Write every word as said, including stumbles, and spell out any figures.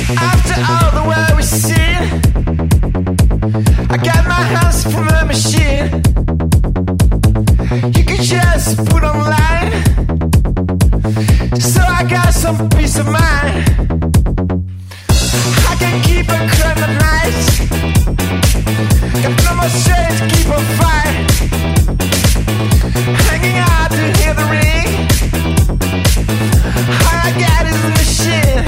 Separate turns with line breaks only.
After all the world we've seen, I got my hands from a machine. You can just put online, so I got some peace of mind. I can keep a calm at night, got no more strength to keep on fighting. Hanging out to hear the ring, all I got is the machine.